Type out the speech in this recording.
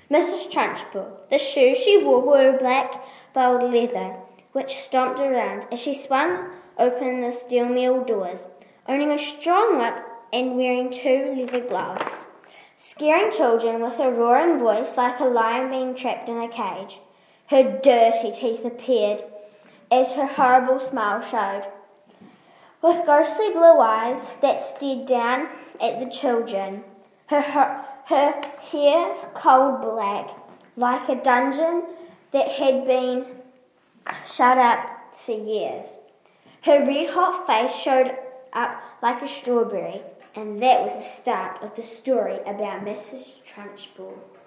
Mrs. Trunchbull. The shoes she wore were black bowed leather, which stomped around as she swung open the steel mill doors, owning a strong whip and wearing 2 leather gloves, scaring children with her roaring voice like a lion being trapped in a cage. Her dirty teeth appeared as her horrible smile showed, with ghostly blue eyes that stared down at the children. Her hair coal black, like a dungeon that had been shut up for years. Her red-hot face showed up like a strawberry, and that was the start of the story about Mrs. Trunchbull.